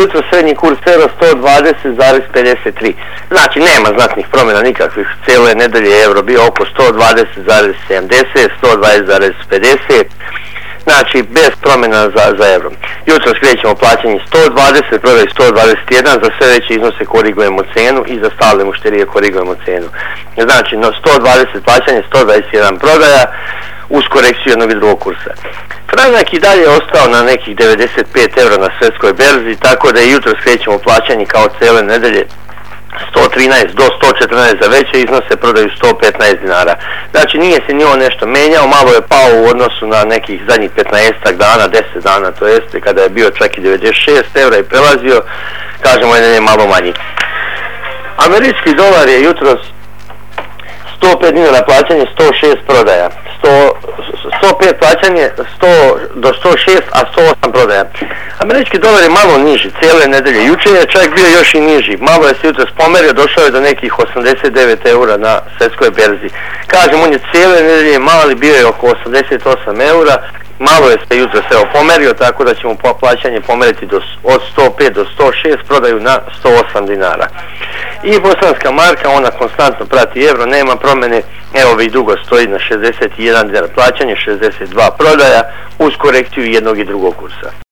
jutro srednji kurs euro 120,53. Znači nema znatnih promjena nikakvih, cijele nedelje euro bio oko 120,70, 120,50. Znači bez promjena za euro. Jutro skrećemo plaćanje 120, prodaj 121, za sve veće iznose korigujemo cenu i za stalne mušterije korigujemo cenu. Znači 120 plaćanje, 121 prodaja uz korekciju jednog i drugog kursa. Franak i dalje ostao na nekih 95 eura na svjetskoj berzi, tako da i jutro skrećemo plaćanje kao cijele nedelje 113 do 114 za veće iznose, prodaju 115 dinara. Znači nije se ni on nešto menjao, malo je pao u odnosu na nekih zadnjih 15 dana, 10 dana, to jeste kada je bio čak i 96 eura i prelazio, kažemo jedan je malo manji. Američki dolar je jutros 105 dinara plaćanje, 106 prodaja. 105 plaćanje, 100 do 106, a 108 prodaja. Američki dolar je malo niži cijele nedelje. Jučer je čak bio još i niži. Malo je se jutros pomerio, došao je do nekih 89 eura na svjetskoj berzi. Kažem, on je cijele nedelje mali, bio je oko 88 eura. Malo je se jutros pomerio, tako da ćemo plaćanje pomeriti od 105 do 106, prodaju na 108 dinara. I bosanska marka, ona konstantno prati euro, nema promjene, evo već dugo stoji na 61 dinar plaćanje, 62 prodaja uz korekciju jednog i drugog kursa.